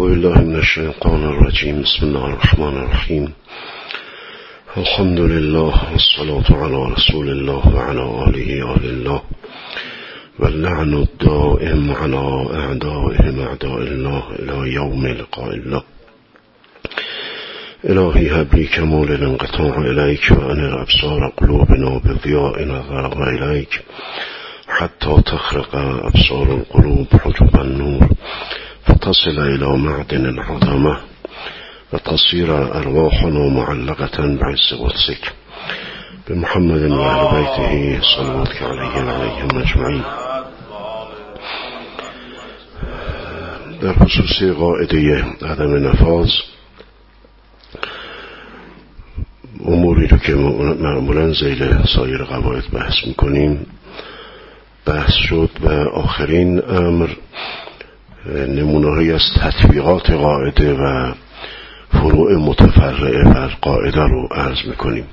أعوذ بالله من الشيطان الرجيم. بسم الله الرحمن الرحيم. الحمد لله والصلاة على رسول الله وعلى آله آل الله واللعن الدائم على أعدائهم أعداء الله إلى يوم لقاء الله. إلهي هب لي كمال الانقطاع إليك وأنر أبصار قلوبنا بضياء نظرك إليك حتى تخرق أبصار القلوب حجب النور فتصل إلى معدن العظمة وتصير أرواحنا معلقة بعز قدسك بمحمد وآل بيته صلواتك عليه وعليهم أجمعين. در خصوص قاعده عدم نفاذ، اموری رو که معمولا ذیل سایر قواعد بحث میکنیم بحث شد و آخرین امر نمونه‌هایی از تطبیقات قاعده و فروع متفرعه بر قاعده رو عرض میکنیم.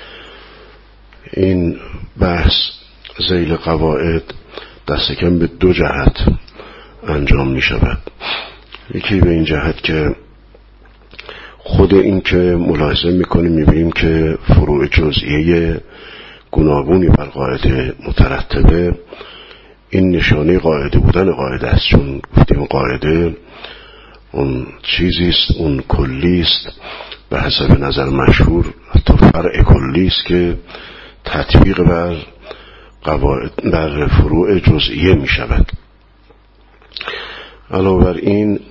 این بحث ذیل قواعد دست کم به دو جهت انجام میشود. یکی به این جهت که خود این که ملاحظه میکنیم میبینیم که فروع جزئیه گوناگونی بر قاعده مترتبه. این نشانه قاعده بودن قاعده است، چون گفتیم قاعده اون چیزیست، اون کلیست، به حسب نظر مشهور حتی فرع کلیست که تطبیق بر قواعد بر فروع جزئیه می شود. علاوه بر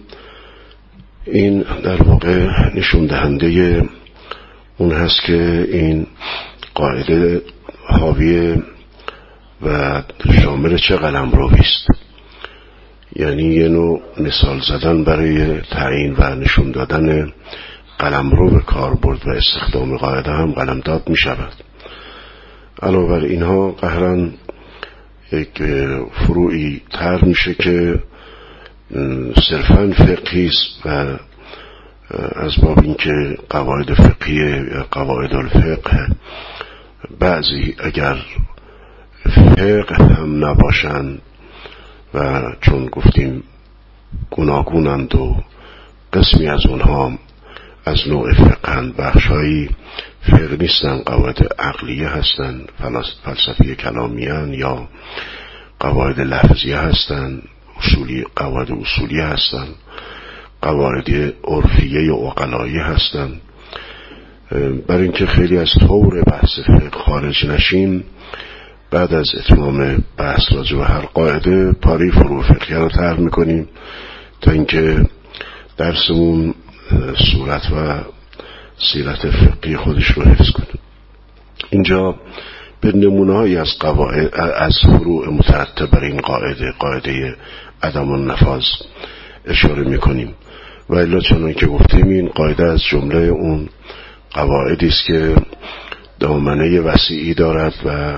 این در واقع نشون دهنده اون هست که این قاعده حاوی و شامل چه قلمرویی است. یعنی یه نوع مثال زدن برای تعیین و نشون دادن قلمرو به کاربرد و استخدام قاعده هم قلمداد می شود. علاوه بر اینها قهرن یک فروعی تر میشه که صرفاً فقهی است و از باب اینکه قواعد فقهیه یا قواعد الفقه بعضی اگر فقه هم نباشند و چون گفتیم گوناگونند و قسمی از اونها از نوع فقهند، بخشهایی فقه نیستن، قواعد عقلیه هستن، فلسفی کلامیان یا قواعد لفظیه هستن، قواعد اصولیه هستن، قواعد عرفیه و عقلاییه هستن. برای اینکه خیلی از طور بحث فقه خارج نشیم، بعد از اتمام بحث راجع به هر قاعده پاره فروع فقهی رو طرح میکنیم تا اینکه درسمون صورت و سیرت فقهی خودش رو حفظ کنیم. اینجا به نمونه‌هایی از قواعد از فروع مترتب بر این قاعده عدم النفاذ اشاره میکنیم. و الا چنان که گفتیم این قاعده از جمله اون قواعدی است که دامنه وسیعی دارد و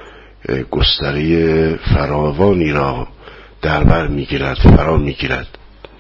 گستره فراوانی را در بر میگیرد، فرا میگیرد.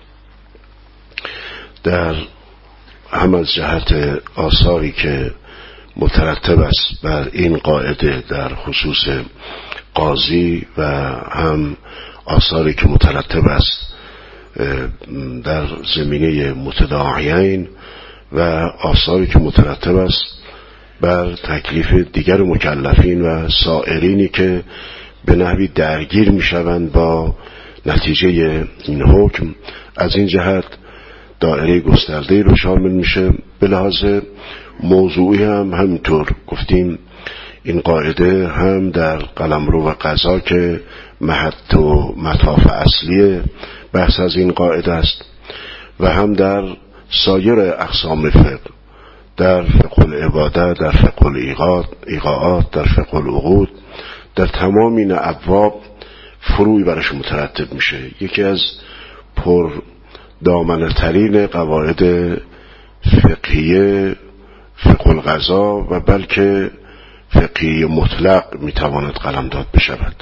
در هم از جهت آثاری که مترتب است بر این قاعده در خصوص قاضی و هم آثاری که مترتب است در زمینه متداعیین و آثاری که مترتب است بر تکلیف دیگر مکلفین و سائرینی که به نحوی درگیر میشوند با نتیجه این حکم. از این جهت دایره گسترده‌ای رو شامل میشه. به لحاظ موضوعی هم همینطور گفتیم این قاعده هم در قلمرو و قضا که محط و مطاف اصلی بحث از این قاعده است و هم در سایر اقسام فقه، در فقه العباده، در فقه الایقاعات، در فقه العقود، در تمام این ابواب فروعی برش مترتب میشه. یکی از پر دامنه ترین قواعد فقهیه فقه القضا و بلکه فقهی مطلق میتواند قلمداد بشود.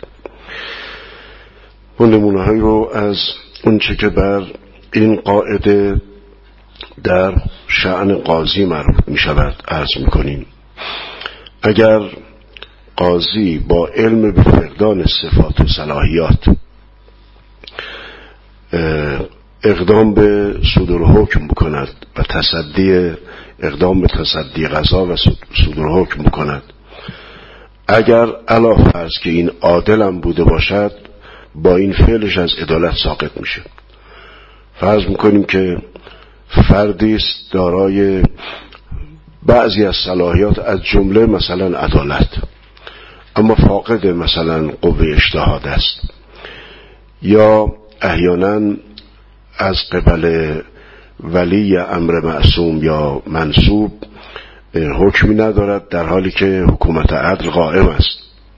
و نمونه‌هایی رو از اونچه که بر این قاعده در شأن قاضی مربوط میشود عرض میکنیم. اگر قاضی با علم به فقدان صفات و صلاحیات اقدام به صدور حکم بکند و اقدام به تصدی قضا و صدور حکم بکند. اگر علاوه فرض که این عادل هم بوده باشد، با این فعلش از عدالت ساقط میشه. فرض میکنیم که فردی است دارای بعضی از صلاحیات از جمله مثلا عدالت، اما فاقد مثلا قوه اجتهاد است، یا احیانا از قبل ولی امر معصوم یا منصوب حکمی ندارد، در حالی که حکومت عدل قائم است.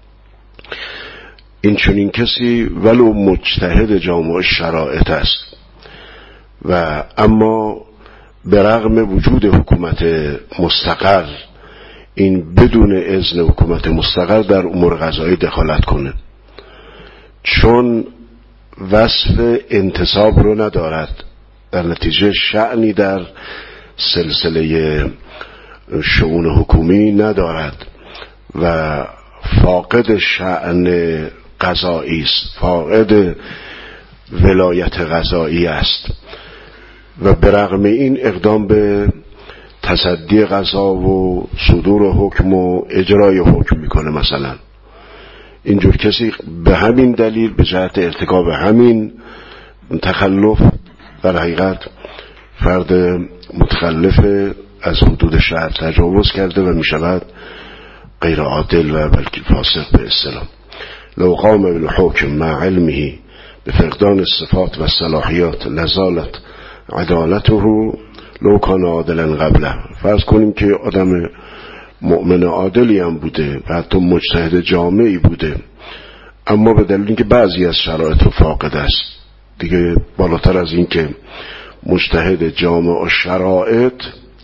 این چنین کسی ولو مجتهد جامع شرایط است و اما به رغم وجود حکومت مستقر، این بدون اذن حکومت مستقر در امور قضایی دخالت کنه، چون وصف انتصاب رو ندارد، در نتیجه شأنی در سلسله شؤون حکومی ندارد و فاقد شأن قضایی است، فاقد ولایت قضایی است و به رغم این اقدام به تصدی قضا و صدور حکم و اجرای حکم میکنه. مثلا اینجور کسی به همین دلیل، به جهت ارتکاب همین تخلف، در حقیقت فرد متخلف از حدود شرع تجاوز کرده و میشود غیر عادل و بلکه فاسق به اصطلاح. لو قام بالحکم مع علمه بفقدان الصفات و الصلاحیات لزالت عدالته لو کان عادلا قبله. فرض کنیم که آدم مؤمن عادلی هم بوده و حتی مجتهد جامعی بوده، اما به دلیل اینکه بعضی از شرایط رو فاقد است، دیگه بالاتر از این که مجتهد جامع و شرایط،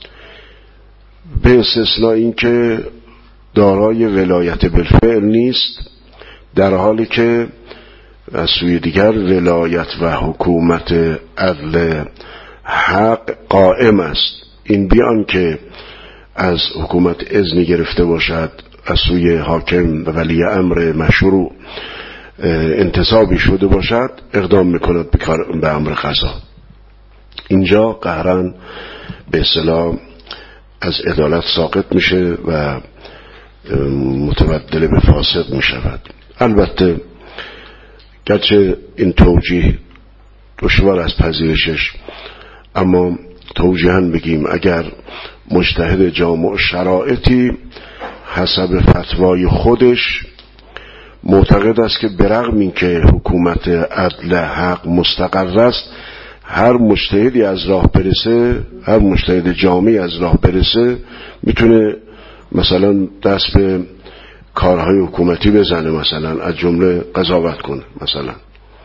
به استثناء این که دارای ولایت بالفعل نیست، در حالی که از سوی دیگر ولایت و حکومت عدل حق قائم است. این بیان که از حکومت اذن گرفته باشد، از سوی حاکم و ولی امر مشروع انتصابی شده باشد، اقدام میکند به امر قضا. اینجا قهرن به اصطلاح از عدالت ساقط میشه و متبدل به فاسق میشود. البته گرچه این توجیه دشوار از پذیرشش، اما توجیها بگیم اگر مجتهد جامع شرایطی حسب فتوای خودش معتقد است که برغم این که حکومت عدل حق مستقر است، هر مجتهدی از راه برسه، هر مجتهد جامعی از راه برسه، میتونه مثلا دست به کارهای حکومتی بزنه، مثلا از جمله قضاوت کنه مثلا،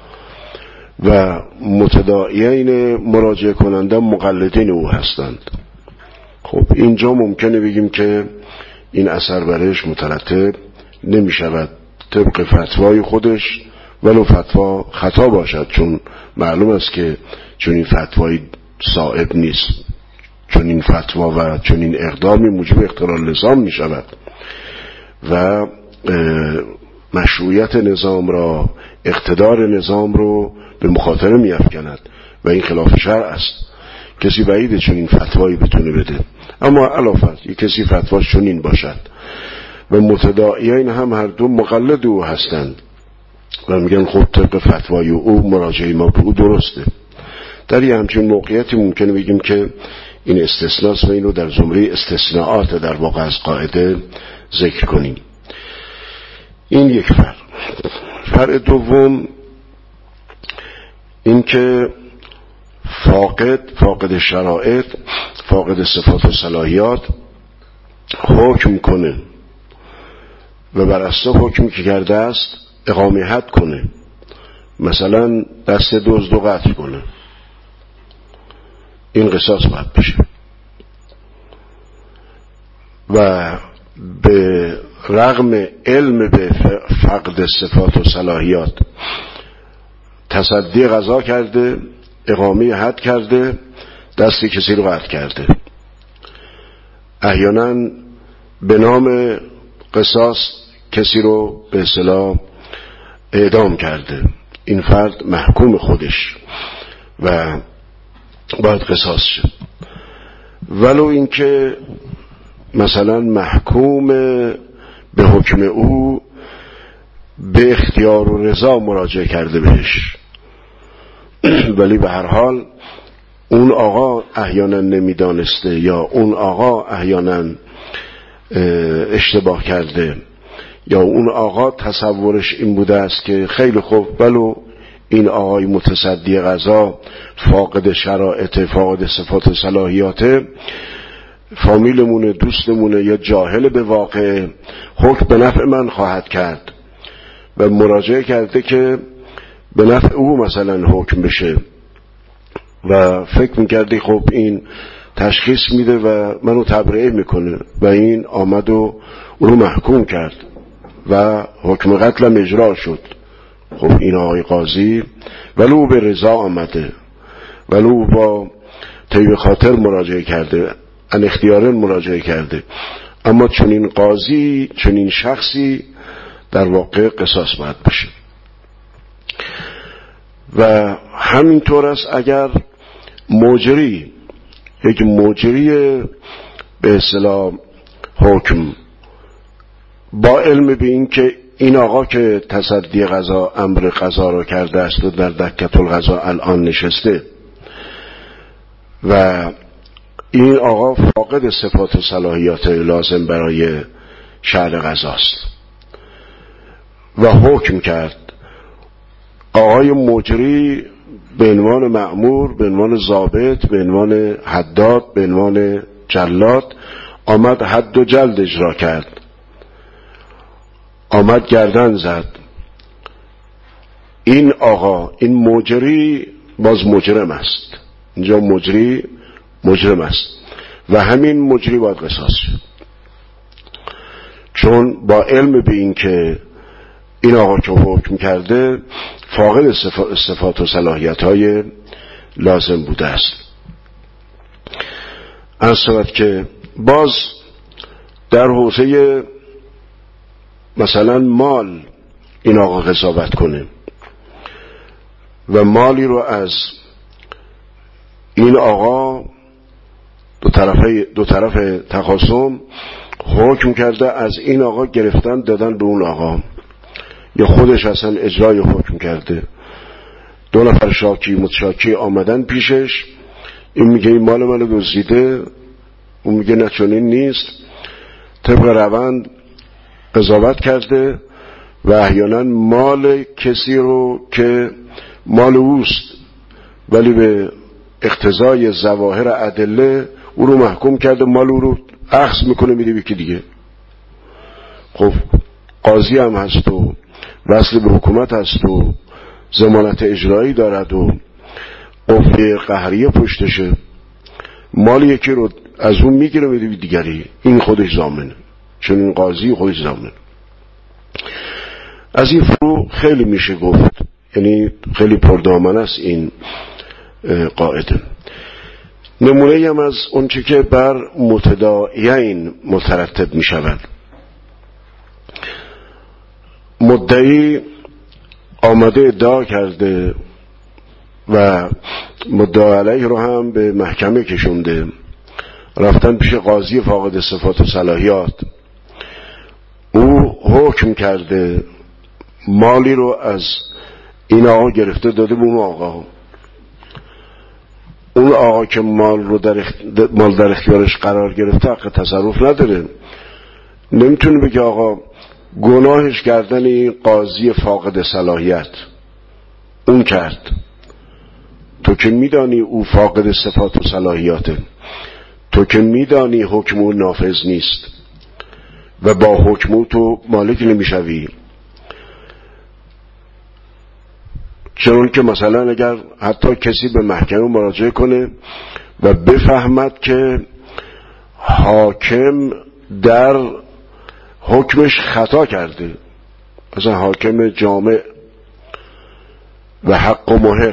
و متداعیین مراجعه کننده مقلدین او هستند. خب اینجا ممکنه بگیم که این اثر برش مترتب نمی شود طبق فتوای خودش، ولو فتوا خطا باشد، چون معلوم است که چون این فتوای صائب نیست، چون این فتوا و چون این اقدامی موجب اختلال نظام می شود و مشروعیت نظام را، اقتدار نظام رو به مخاطره می افکند و این خلاف شرع است. کسی بعیده چون این فتوایی بتونه بده، اما علاوه یک کسی فتواش چون این باشد و متداعیین هم هر دو مقلد او هستند و میگن خب طبق فتوای او مراجعه ما به او درسته، در یه همچین موقعیتی ممکنه بگیم که این استثناست و اینو در زمره استثناءات در واقع از قاعده ذکر کنیم. این یک فرق. فرق دوم این که فاقد شرایط، فاقد صفات و صلاحیات حکم کنه و بر اساس حکمی که کرده است اقامه حد کنه، مثلا دست دزد رو قطع کنه، این قصاص باید بشه و به رغم علم به فقد صفات و صلاحیات تصدی قضا کرده، اقامه حد کرده، دست کسی رو قطع کرده، احیانا به نام قصاص کسی رو به اصطلاح اعدام کرده، این فرد محکوم خودش و باید قصاص شه. ولو اینکه مثلا محکوم به حکم او به اختیار و رضا مراجعه کرده بهش، ولی به هر حال اون آقا احیانا نمیدانسته یا اون آقا احیانا اشتباه کرده یا اون آقا تصورش این بوده است که خیلی خوب ولو این آقای متصدی قضا فاقد شرایط، فاقد صفات و صلاحیات، فامیلمونه، دوستمونه یا جاهل به واقع، حکم به نفع من خواهد کرد و مراجعه کرده که به نفع او مثلا حکم بشه و فکر میکردی خب این تشخیص میده و منو تبرئه میکنه و این آمد و اونو محکوم کرد و حکم قتلم اجرا شد. خب این آقای قاضی ولو به رضا آمده، ولو با طیب خاطر مراجعه کرده، ان اختیارن مراجعه کرده، اما چنین قاضی، چنین شخصی در واقع قصاص باید بشه. و همینطور است اگر مجری، یک مجری به اصطلاح حکم با علم به این که این آقا که تصدی قضا امر قضا را کرده است و در دکة القضا الان نشسته و این آقا فاقد صفات و صلاحیات لازم برای شأن قضاست و حکم کرد، آقای مجری به عنوان مأمور، به عنوان ضابط، به عنوان حداد، به عنوان جلاد آمد حد و جلد اجرا کرد، آمد گردن زد. این آقا، این مجری باز مجرم است، اینجا مجری مجرم است و همین مجری باید قصاص شد، چون با علم به این که این آقا که حکم کرده فاقد صفات و صلاحیت های لازم بوده است. از صورت که باز در حوزه مثلا مال این آقا قضاوت کنه و مالی رو از این آقا دو طرف تخاصم حکم کرده از این آقا گرفتن دادن به اون آقا، یا خودش اصلا اجرای حکم کرده، دو نفر شاکی متشاکی آمدن پیشش، این میگه این مال منو دزدیده، اون میگه نه چنین نیست، طبق روند قضاوت کرده و احیانا مال کسی رو که مال اوست ولی به اقتضای ظواهر ادله او رو محکوم کرده، مال او رو اخذ میکنه میده یکی دیگه. خب قاضی هم هست و وصل به حکومت هست و ضمانت اجرایی دارد و قوه قهریه پشتشه، مال یکی رو از اون میگیره میده دیگری، این خودش ضامنه، چون این قاضی خودش ضامنه. از این فرو خیلی میشه گفت، یعنی خیلی پردامن است این قاعده. نمونه هم از اون چه که بر متداعیین مترتب می شود. مدعی آمده ادعا کرده و مدعی علیه رو هم به محکمه کشونده، رفتن پیش قاضی فاقد صفات و صلاحیات، او حکم کرده مالی رو از این آقا گرفته داده به اون آقا. اون آقا که مال رو در اختیارش قرار گرفته حق تصرف نداره، نمیتونه بگه آقا گناهش کردن این قاضی فاقد صلاحیت اون کرد، تو که میدانی او فاقد صفات و صلاحیاته، تو که میدانی حکم او نافذ نیست و با حکم او تو مالک نمیشوی. چون که مثلا اگر حتی کسی به محکمه مراجعه کنه و بفهمد که حاکم در حکمش خطا کرده، مثلا حاکم جامع و حق و محق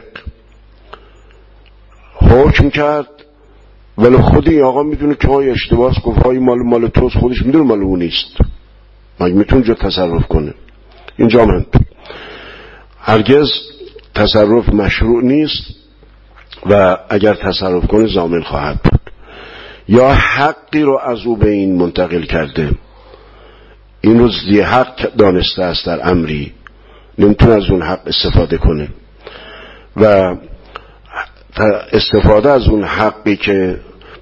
حکم کرد ولی خود این آقا میدونه که های اشتباهست، گفت های مال توست، خودش میدونه مال اون نیست، مگه میتونه جا تصرف کنه؟ اینجا من هرگز تصرف مشروع نیست و اگر تصرف کنه ضامن خواهد بود، یا حقی رو از او به این منتقل کرده، این رو ذی حق دانسته است در امری، نمیتونه از اون حق استفاده کنه و استفاده از اون حقی که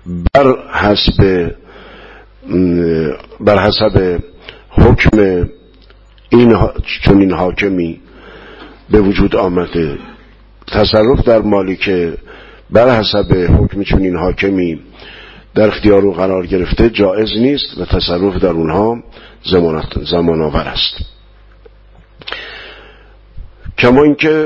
بر حسب حکم چنین حاکمی به وجود آمده، تصرف در مالی که بر حسب حکم چنین حاکمی در اختیار او قرار گرفته جائز نیست و تصرف در اونها زمان آور است. کما اینکه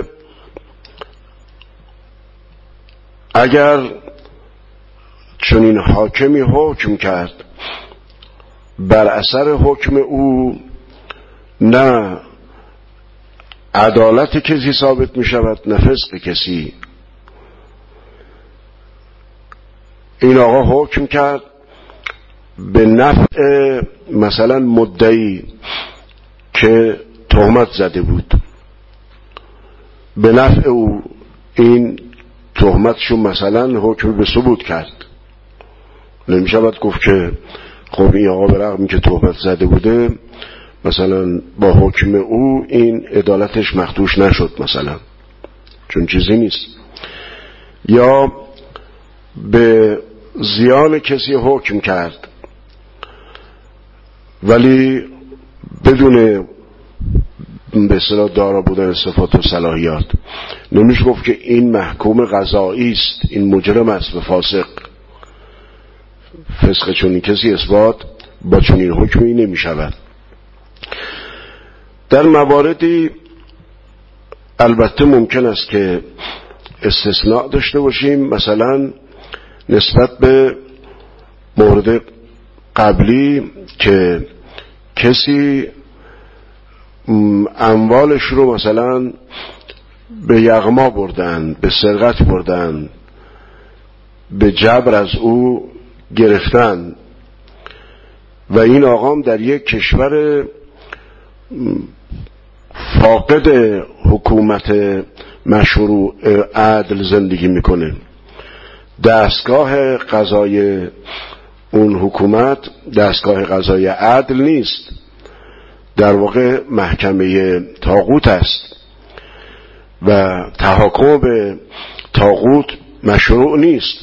اگر چنین حاکمی حکم کرد بر اثر حکم او نه عدالت کسی ثابت می شود نه فسق کسی. این آقا حکم کرد به نفع مثلا مدعی که تهمت زده بود، به نفع او این تهمتشو مثلا حکم به ثبوت کرد. نمی شود گفت که خب این آقا به رغم که تهمت زده بوده مثلا با حکم او این عدالتش مخدوش نشد مثلا، چون چیزی نیست. یا به زیان کسی حکم کرد ولی بدون به اصطلاح دارا بودن صفات و صلاحیات، نمیشه گفت که این محکوم قضایی است، این مجرم است و فاسق. فسق چنین کسی اثبات با چنین حکمی نمی شود. در مواردی البته ممکن است که استثناء داشته باشیم، مثلا نسبت به مورد قبلی که کسی اموالش رو مثلا به یغما بردن، به سرقت بردن، به جبر از او گرفتن و این آقام در یک کشور فاقد حکومت مشروع عدل زندگی میکنه. دستگاه قضای اون حکومت دستگاه قضای عدل نیست، در واقع محکمه طاغوت است و تحاکم به طاغوت مشروع نیست.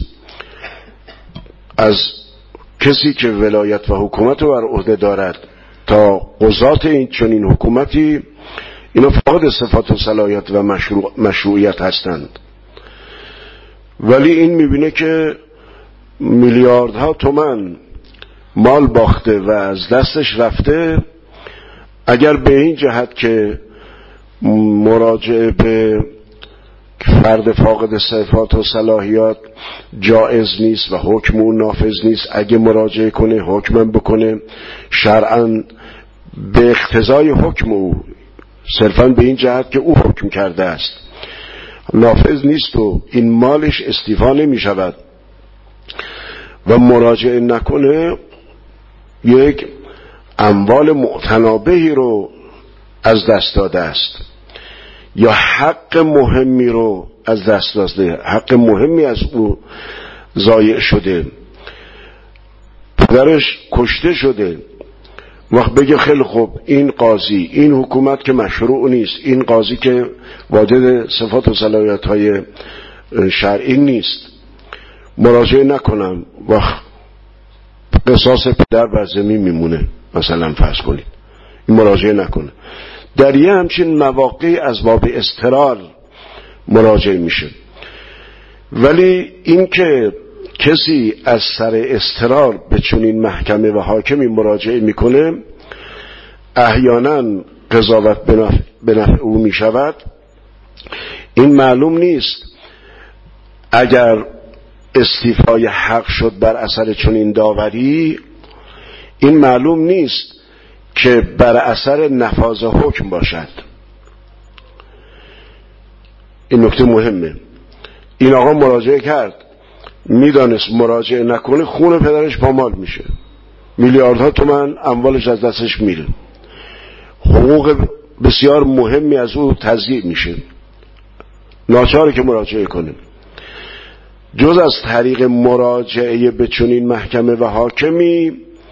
از کسی که ولایت و حکومت رو بر عهده دارد تا قضات این چنین حکومتی، اینا فاقد صفات و صلاحیت و مشروعیت هستند، ولی این میبینه که میلیاردها تومان مال باخته و از دستش رفته. اگر به این جهت که مراجعه به فرد فاقد صفات و صلاحیات جائز نیست و حکم اون نافذ نیست، اگه مراجعه کنه حکمم بکنه شرعاً به اقتضای حکم او، صرفاً به این جهت که او حکم کرده است نافذ نیست و این مالش استیفا نمی شود و مراجعه نکنه، یک اموال معتنابهی رو از دست داده است یا حق مهمی رو از دست داده، حق مهمی از او ضایع شده، پدرش کشته شده. وقت بگه خیلی خوب این قاضی، این حکومت که مشروع نیست، این قاضی که واجد صفات و صلاحیت های شرعی نیست، مراجعه نکنم و قصاص پدر بر زمین میمونه مثلا فرض کنید، این مراجعه نکنه. در یه همچین مواقعی از باب اضطرار مراجعه میشه. ولی این که کسی از سر اضطرار به چنین محکمه و حاکمی مراجعه میکنه، احیانا قضاوت به نفع او میشود، این معلوم نیست اگر استیفای حق شد بر اثر چنین داوری، این معلوم نیست که بر اثر نفاذ حکم باشد. این نکته مهمه. این آقا مراجعه کرد، میدانست مراجعه نکنه خون پدرش پامال میشه، میلیاردها تومان اموالش از دستش میره، حقوق بسیار مهمی از او تضییع میشه، ناچاره که مراجعه کنه. جز از طریق مراجعه به چنین محکمه و حاکمی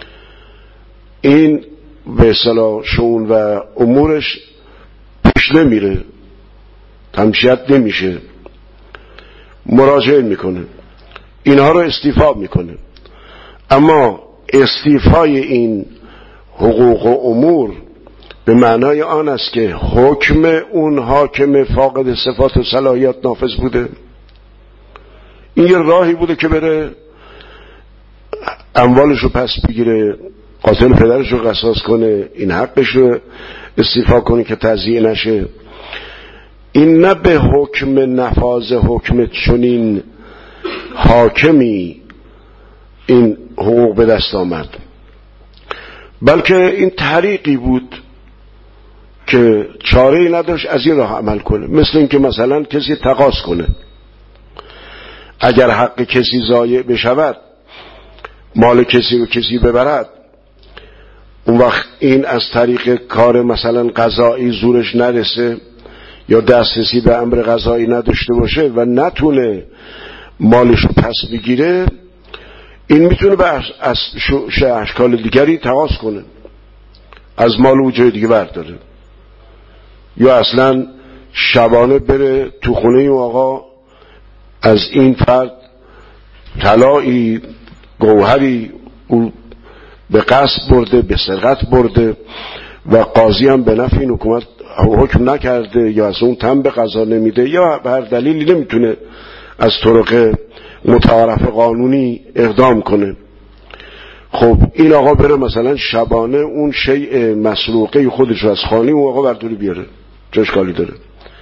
این به اصطلاح شؤون و امورش پیش نمیره، تمشیت نمیشه، مراجعه میکنه، اینها رو استیفا میکنه. اما استیفای این حقوق و امور به معنای آن است که حکم اون حاکم فاقد صفات و صلاحیت نافذ بوده. این یه راهی بوده که بره اموالش رو پس بگیره، قاتل پدرش رو قصاص کنه، این حقش رو استیفا کنه که تضییع نشه. این نه به حکم نفاذ حکم چنین حاکمی این حقوق به دست آمد، بلکه این طریقی بود که چاره‌ای نداشت از این راه عمل کنه. مثل این که مثلا کسی تقاضا کنه، اگر حق کسی ضایع بشود، مال کسی رو کسی ببرد، اون وقت این از طریق کار مثلا قضایی زورش نرسه یا دسترسی به امر قضایی نداشته باشه و نتونه مالش رو پس بگیره، این میتونه به اشکال دیگری تقاضا کنه، از مال او جای دیگه برداره، یا اصلا شبانه بره تو خونه اون آقا از این فرد طلایی گوهری او به قصد برده، به سرقت برده و قاضی هم به نفع این حکومت حکم نکرده یا از اون تن به قضا نمیده یا به هر دلیلی نمیتونه از طرق متعارف قانونی اقدام کنه. خب این آقا بره مثلا شبانه اون شیء مسروقه خودش رو از خانه اون آقا برداری بیاره، چه اشکالی داره؟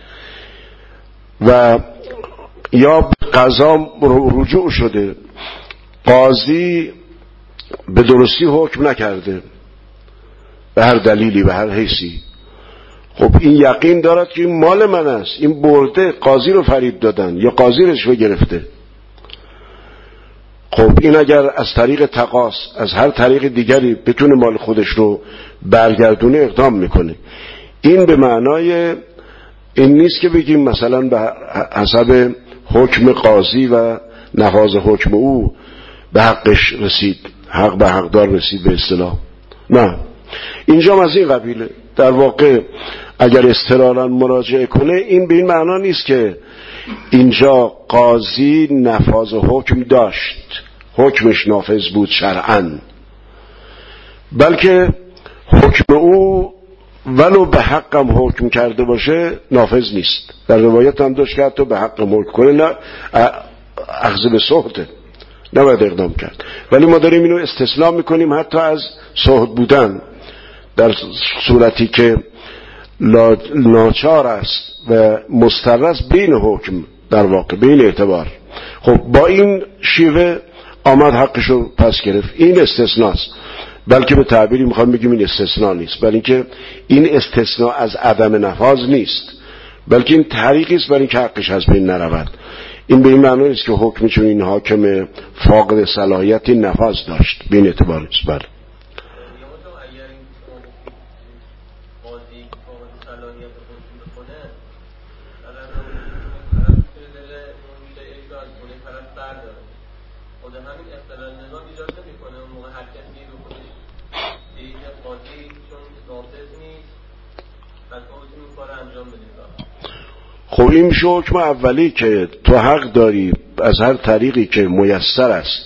و یا قضا رجوع شده، قاضی به درستی حکم نکرده به هر دلیلی، به هر حیثی، خب این یقین دارد که این مال من است، این برده، قاضی رو فریب دادن یا قاضی رشوه گرفته. خب این اگر از طریق تقاضا از هر طریق دیگری بتونه مال خودش رو برگردونه اقدام میکنه. این به معنای این نیست که بگیم مثلا به حسب حکم قاضی و نفاذ حکم او به حقش رسید، حق به حقدار رسید به اصطلاح. نه، اینجا از این قبیله. در واقع اگر اضطرارا مراجعه کنه، این به این معنا نیست که اینجا قاضی نفاذ حکم داشت، حکمش نافذ بود شرعاً، بلکه حکم او ولو به حقم حکم کرده باشه نافذ نیست. در روایت هم داشت که حتی به حقم حکم کنه نه اخذ به سهته، نباید اقدام کرد. ولی ما داریم اینو استثناء میکنیم حتی از سهت بودن، در صورتی که ناچار است و مضطر است بین حکم، در واقع بین اعتبار. خب با این شیوه آمد حقشو پس گرفت. این استثناست، بلکه به تعبیری میخوام بگیم این استثناء نیست، بلکه اینکه این استثناء از عدم نفاذ نیست، بلکه این طریقی است برای اینکه حقش از بین نرود. این به این معنی نیست که حکم چون این حاکم فاقد صلاحیتی نفاذ داشت، به این اعتبار نیست. بله. خب این میشه حکم اولی که تو حق داری از هر طریقی که میسر است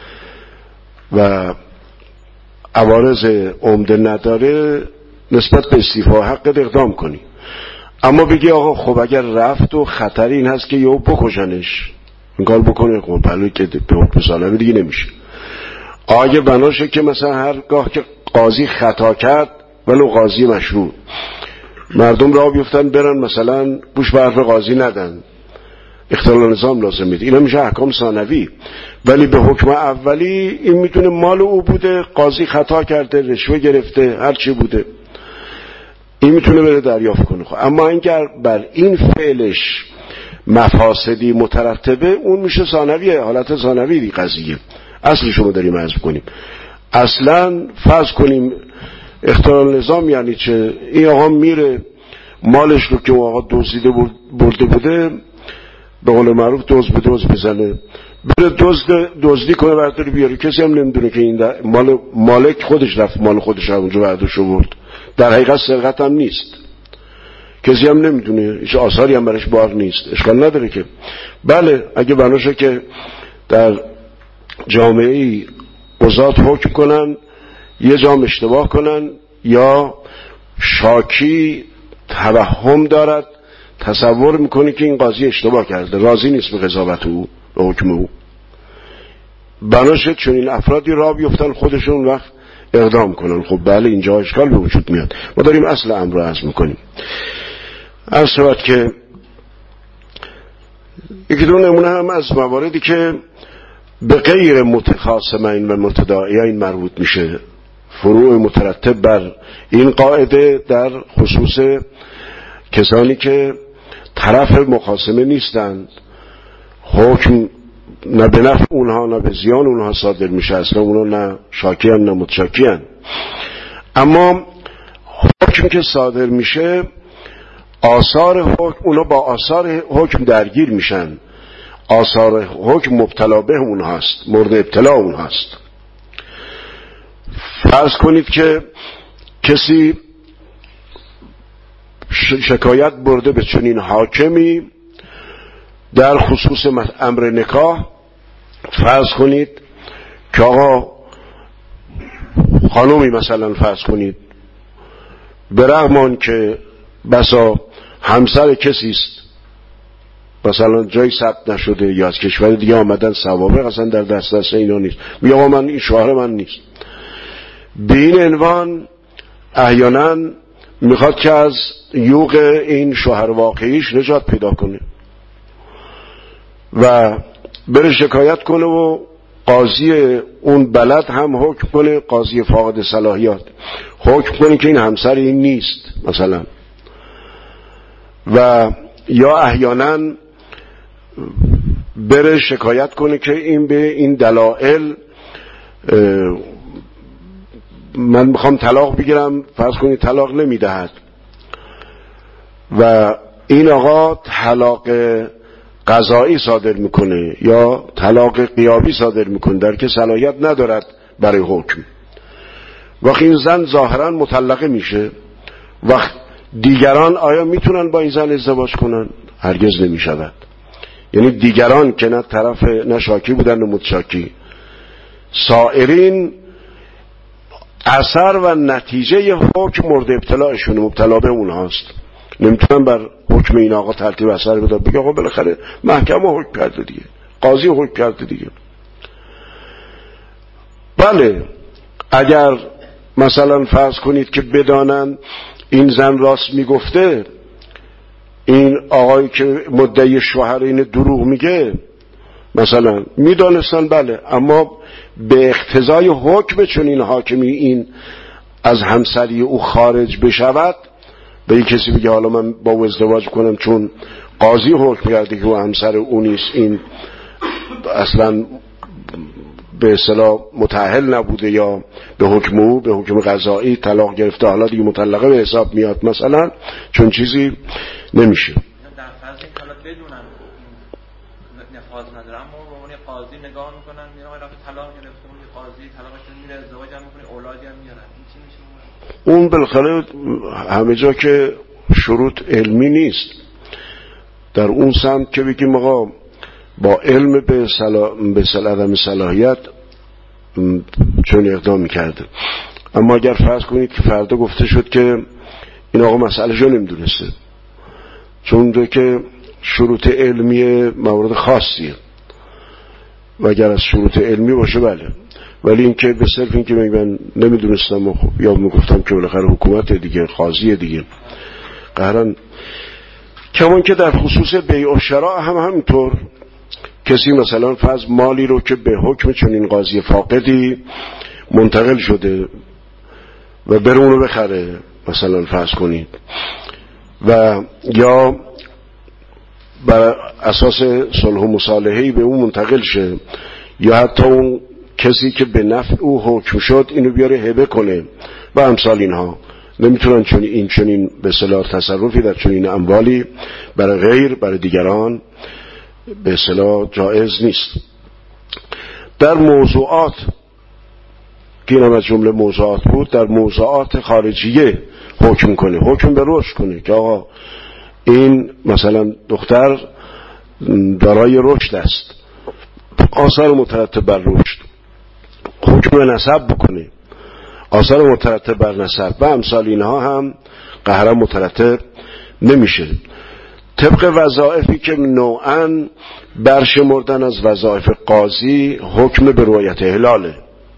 و عوارض عمده نداره نسبت به استیفا حق اقدام کنی. اما بگی آقا خب اگر رفت و خطر این هست که یهو بکشنش، این کار بکنه، خب پلوی که به حکم ثانوی دیگه نمیشه. آگه بناشه که مثلا هرگاه که قاضی خطا کرد ولو قاضی مشروع، مردم را بیفتن برن مثلا گوش به حرف قاضی ندن، اختلال نظام لازم میده، اینا میشه احکام ثانوی. ولی به حکم اولی این میتونه مال او بوده، قاضی خطا کرده، رشوه گرفته، هر چی بوده، این میتونه بره دریافت کنه. اما اگر بر این فعلش مفاسدی مترتبه، اون میشه ثانویه، حالت ثانوی دی قضیه. اصلش رو داریم حذف کنیم. اصلا فرض کنیم اختلال نظام یعنی چه؟ این آقا میره مالش رو که آقا دزدیده برده بوده به قول معروف دزد به دزد بزنه، بره دزدی کنه برداری بیاره. کسی هم نمیدونه که این مالک خودش رفت مال خودش اونجا برداشت آورد. در حقیقت سرقت هم نیست، کسی هم نمیدونه، هیچ آثاری هم برش بار نیست، اشکال نداره که. بله اگه بناشه که در جامعه قضات حکم کنن، یه جام اشتباه کنن یا شاکی توهم دارد، تصور میکنه که این قاضی اشتباه کرده، راضی نیست به قضاوت او، به حکم او، بناشه چون این افرادی را بیفتن خودشون وقت اقدام کنن. خب بله اینجا اشکال به وجود میاد. ما داریم اصل امر رو عرض میکنیم. عرض شود که یکی دو نمونه هم از مواردی که به غیر متخاصمین و متداعیین مربوط میشه، فروع مترتب بر این قاعده در خصوص کسانی که طرف مخاصمه نیستند، حکم نه به نفع اونها نه به زیان اونها صادر میشه، اصلا اونها نه شاکی هم نه متشاکی هم. اما حکم که صادر میشه آثار حکم، اونا با آثار حکم درگیر میشن، آثار حکم مبتلا به اون هست، مورد ابتلا اون هست. فرض کنید که کسی شکایت برده به چنین حاکمی در خصوص امر نکاح. فرض کنید که آقا خانومی مثلا فرض کنید به رغم آن که بسا همسر کسی است، مثلا جای ثبت نشده یا از کشور دیگه آمدن، سوابق اصلا در دسترس اینا نیست، میگه آقا من این شوهر من نیست. به این عنوان احیانا میخواد که از یوغ این شوهر واقعیش نجات پیدا کنه و بره شکایت کنه و قاضی اون بلد هم حکم کنه، قاضی فاقد صلاحیت حکم کنه که این همسر این نیست مثلا. و یا احیانا بره شکایت کنه که این به این دلائل من میخوام طلاق بگیرم، فرض کنید طلاق نمیدهد و این آقا طلاق قضایی صادر میکنه یا طلاق غیابی صادر میکنه، در که صلاحیت ندارد برای حکم. وقتی این زن ظاهرا مطلقه میشه، وقت دیگران آیا میتونن با این زن ازدواج کنن؟ هرگز نمیشود. یعنی دیگران که نه طرف نه شاکی بودن نه متشاکی، سائرین اثر و نتیجه حکم مورد ابتلاعشونه، مبتلا به اون هست، نمیتونن بر حکم این آقا ترتیب اثر بده، بگه آقا بالاخره محکمه حکم کرده دیگه، قاضی حکم کرده دیگه. بله اگر مثلا فرض کنید که بدانن این زن راست میگفته، این آقایی که مدعی شوهر این دروغ میگه مثلا میدانستن، بله، اما به اقتضای حکم چون این حاکمی این از همسری او خارج بشود، به این کسی بگه حالا من با او ازدواج کنم چون قاضی حکم کرده که او همسر او نیست، این اصلا به اصطلاح متأهل نبوده یا به حکم او به حکم قضایی طلاق گرفته، حالا دیگه مطلقه به حساب میاد مثلا، چون چیزی نمیشه. در فرض این حالا بدونن نفاذ نداره، اما به عنوان قاضی نگاه میکنن میگن آقا طلاق گرفته، اون قاضی طلاقش میره ازدواج هم میکنه، اولادی هم میارن، این چی میشه؟ اون بالاخره همه جا که شروط علمی نیست، در اون سمت که بگیم آقا با علم به عدم صلاحیت چون اقدام میکرده. اما اگر فرض کنید که فردا گفته شد که این آقا مسئله جو نمیدونسته، چون ده که شروط علمی مورد خاصیه و اگر از شروط علمی باشه بله، ولی این که به صرف این که من نمیدونستم یا میگفتم که بالاخره حکومت دیگه، قاضی دیگه قهرن. کمان که در خصوص بیع و شراء هم همینطور، کسی مثلا فرض مالی رو که به حکم چنین قاضی فاقدی منتقل شده و بره اونو بخره مثلا فرض کنید، و یا بر اساس صلح و مصالحه‌ای به اون منتقل شه، یا حتی اون کسی که به نفع او حکم شد اینو بیاره هبه کنه و امثال اینها، نمیتونن چنین به اصطلاح تصرفی در چنین اموالی برای غیر برای دیگران به اصطلاح جایز نیست. در موضوعات که اینم از جمله موضوعات بود، در موضوعات خارجیه حکم کنه، حکم به رشد کنه که آقا این مثلا دختر دارای رشد است، آثار مترتب بر رشد، حکم نسب بکنه، آثار مترتب بر نسب و امثال اینها هم قهرا مترتب نمیشه. طبق وظایفی که نوعاً برشمردن از وظایف قاضی حکم به رؤیت هلاله.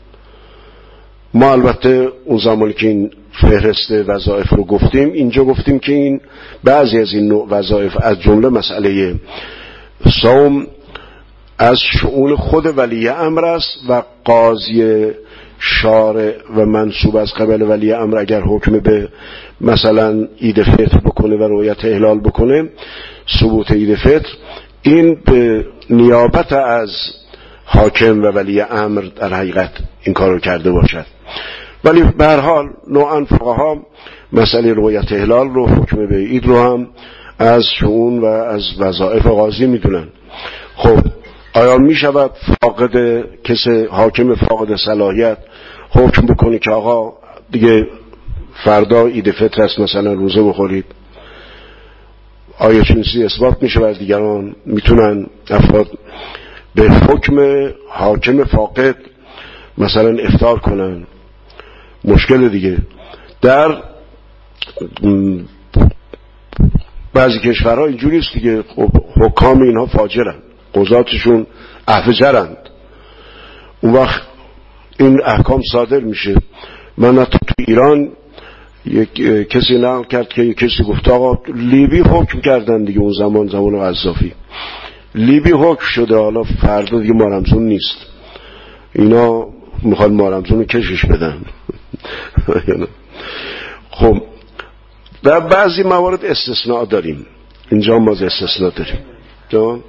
ما البته اون زمانی که این فهرست وظایف رو گفتیم، اینجا گفتیم که این بعضی از این نوع وظایف از جمله مسئله صوم از شؤون خود ولی امر است و قاضی شارع و منصوب از قبل ولی امر اگر حکم به مثلا عید فطر بکنه و رؤیت هلال بکنه، ثبوت عید فطر، این به نیابت از حاکم و ولی امر در حقیقت این کارو کرده باشد. ولی به هر حال نوعاً فقها مسئله رؤیت هلال رو، حکم به عید رو هم از شؤون و از وظایف قاضی میدونن. خب آیا می شود فاقد کسی، حاکم فاقد صلاحیت حکم بکنی که آقا دیگه فردا عید فطر است مثلا روزه بخورید؟ آیا چنین چیزی اثبات می شود؟ دیگران میتونن افراد به حکم حاکم فاقد مثلا افطار کنن؟ مشکل دیگه. در بعضی کشورها اینجوری است دیگه، حکام اینها فاجرن، قضاتشون احفجرند. اون وقت این احکام صادر میشه. من تو ایران یک کسی نقل کرد که یک کسی گفت آقا لیبی حکم کردن دیگه، اون زمان قذافی، لیبی حکم شده، حالا فردا دیگه مارمزون نیست، اینا میخواد مارمزون رو کشش بدن. خب در بعضی موارد استثناء داریم، اینجا ما استثناء داریم جان؟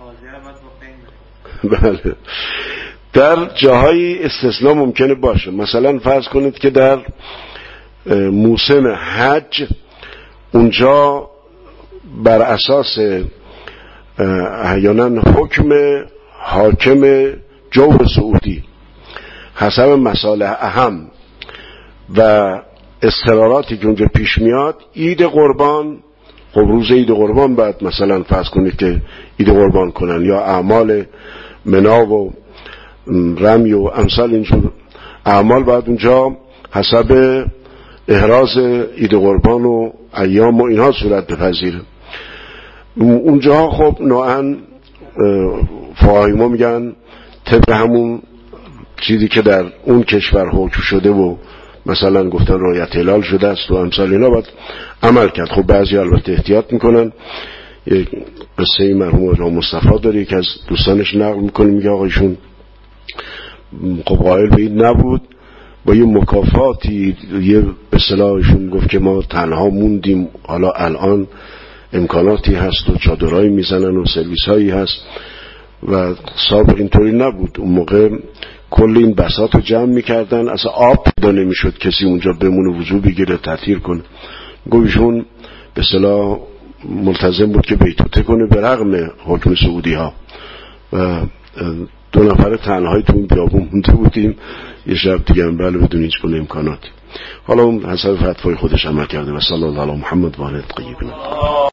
بله، در جاهای استثناء ممکنه باشه. مثلا فرض کنید که در موسم حج اونجا بر اساس احیانا حکم حاکم جور سعودی حسب مصالح اهم و اضطراراتی که اونجا پیش میاد، عید قربان، خب روز عید قربان بعد مثلا فرض کنید که عید قربان کنن، یا اعمال منا و رمی و امثال اینجور اعمال بعد اونجا حسب احراز عید قربان و ایام و اینها صورت بپذیره. اونجا خب نوعاً فقهای ما میگن طبق همون چیزی که در اون کشور حکم شده و مثلا گفتن رعایت هلال شده است و امثال اینا باید عمل کرد. خب بعضی البته احتیاط میکنن. یک قصه مرحوم آقا مصطفی داره که از دوستانش نقل میکنه، میگه آقایشون خب قائل به این نبود، با یه مکافاتی یه به اصطلاحشون گفت که ما تنها موندیم، حالا الان امکاناتی هست و چادرهایی میزنن و سرویس هایی هست و سابق اینطوری نبود. اون موقع کل این بساط رو جمع میکردن، اصلا آب پیدا نمیشد کسی اونجا بمونه وضو بگیره تطهیر کنه. گویشون به اصطلاح ملتزم بود که بیتوته کنه به رغم حکم سعودی ها و 2 نفر تنهایی تو اون بیابون مونده بودیم. یه شب دیگه هم بله بدون هیچ گونه امکاناتی. حالا اون حسب فتوای خودش عمل کرده و صلی الله علی محمد و آله الطیبین.